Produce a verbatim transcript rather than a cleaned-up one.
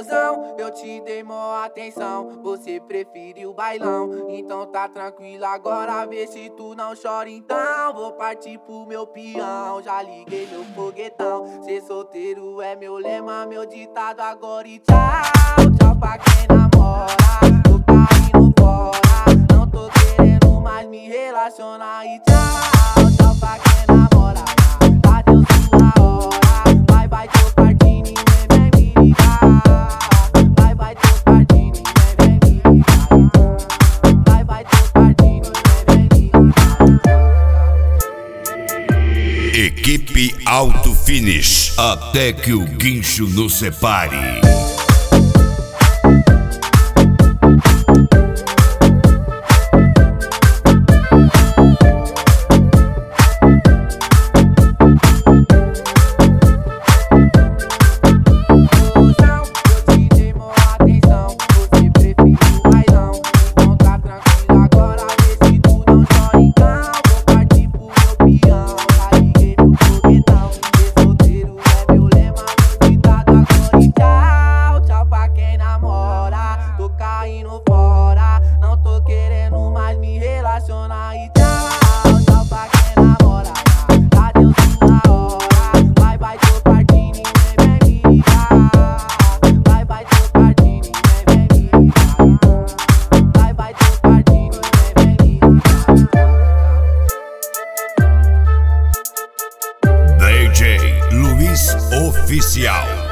mozão, eu te dei mó atenção, você preferiu o bailão. Então tá tranquilo agora, vê se tu não chora então. Vou partir pro meu peão, já liguei meu foguetão. Ser solteiro é meu lema, meu ditado agora e tchau. Tchau pra quem namora, tô caindo fora. Não tô querendo mais me relacionar e tchau. Tchau pra quem namora, já deu sua hora. Vai, vai, tô partindo e nem vem me ligar. Vai, vai, tô partindo e nem vem me ligar. Vai, vai, tô partindo e nem vem me ligar. Equipe Auto Finish, até que o guincho nos separe. Não tô querendo mais me relacionar e tchau. Tchau pra quem namora, já deu sua hora. Vai, vai, tô partindo e nem vem me ligar. Vai, vai, tô partindo e nem vem me ligar. Vai, vai, tô partindo e nem vem me ligar. D J Luiz Oficial.